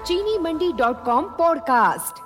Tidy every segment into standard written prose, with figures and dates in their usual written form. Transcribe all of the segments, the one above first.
चीनीमंडी.com podcast.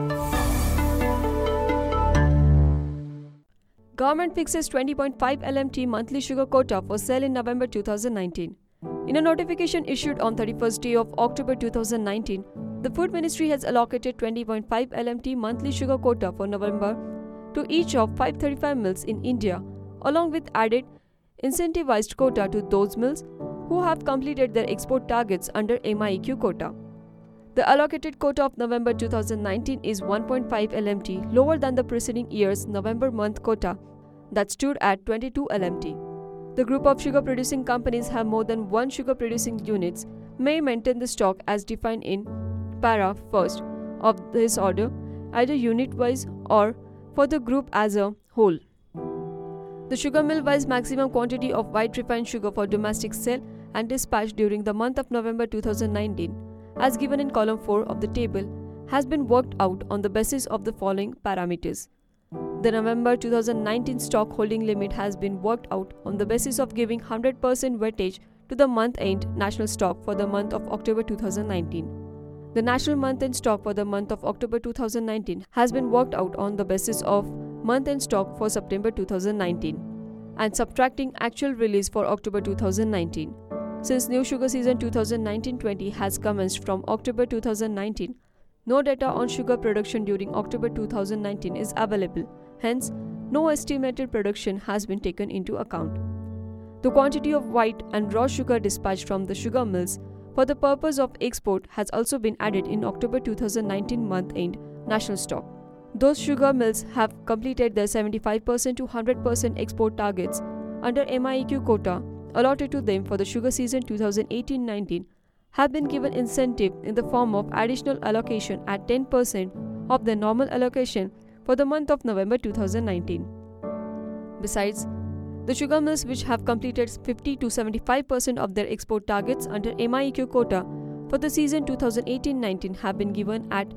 Government fixes 20.5 LMT monthly sugar quota for sale in November 2019. In a notification issued on 31st day of October 2019, the Food Ministry has allocated 20.5 LMT monthly sugar quota for November to each of 535 mills in India, along with added incentivized quota to those mills who have completed their export targets under MIEQ quota. The allocated quota of November 2019 is 1.5 LMT, lower than the preceding year's November month quota that stood at 22 LMT. The group of sugar producing companies have more than one sugar producing units may maintain the stock as defined in para 1st of this order, either unit-wise or for the group as a whole. The sugar mill-wise maximum quantity of white refined sugar for domestic sale and dispatch during the month of November 2019, as given in column 4 of the table, has been worked out on the basis of the following parameters. The November 2019 stock holding limit has been worked out on the basis of giving 100% weightage to the month-end national stock for the month of October 2019. The national month-end stock for the month of October 2019 has been worked out on the basis of month-end stock for September 2019 and subtracting actual release for October 2019. Since new sugar season 2019-20 has commenced from October 2019, no data on sugar production during October 2019 is available. Hence, no estimated production has been taken into account. The quantity of white and raw sugar dispatched from the sugar mills for the purpose of export has also been added in October 2019 month-end national stock. Those sugar mills have completed their 75% to 100% export targets under MIEQ quota allotted to them for the sugar season 2018-19 have been given incentive in the form of additional allocation at 10% of their normal allocation for the month of November 2019. Besides, the sugar mills which have completed 50 to 75% of their export targets under MIEQ quota for the season 2018-19 have been given at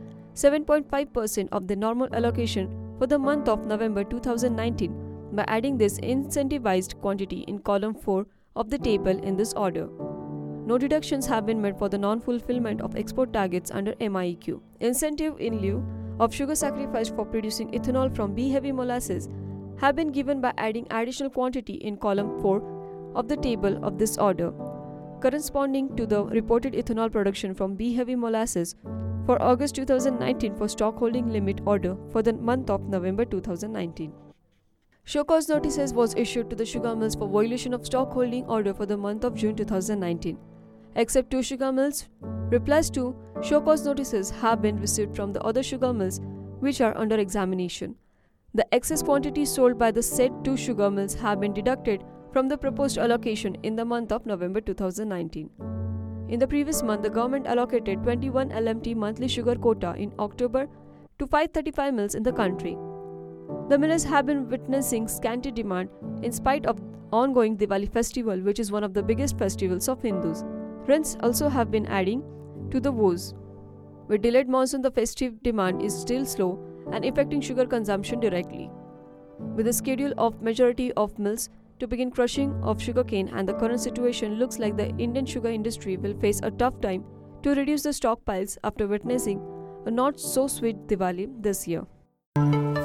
7.5% of the normal allocation for the month of November 2019 by adding this incentivized quantity in column 4 of the table in this order. No deductions have been made for the non-fulfillment of export targets under MIEQ. Incentive in lieu of sugar sacrificed for producing ethanol from B-heavy molasses have been given by adding additional quantity in column 4 of the table of this order, corresponding to the reported ethanol production from B-heavy molasses for August 2019 for stock holding limit order for the month of November 2019. Show cause notices was issued to the sugar mills for violation of stock holding order for the month of June 2019. Except 2 sugar mills, replies to show cause notices have been received from the other sugar mills which are under examination. The excess quantity sold by the said 2 sugar mills have been deducted from the proposed allocation in the month of November 2019. In the previous month, the government allocated 21 LMT monthly sugar quota in October to 535 mills in the country. The millers have been witnessing scanty demand in spite of ongoing Diwali festival, which is one of the biggest festivals of Hindus. Rents also have been adding to the woes. With delayed monsoon, the festive demand is still slow and affecting sugar consumption directly. With the schedule of majority of mills to begin crushing of sugarcane and the current situation looks like the Indian sugar industry will face a tough time to reduce the stockpiles after witnessing a not so sweet Diwali this year.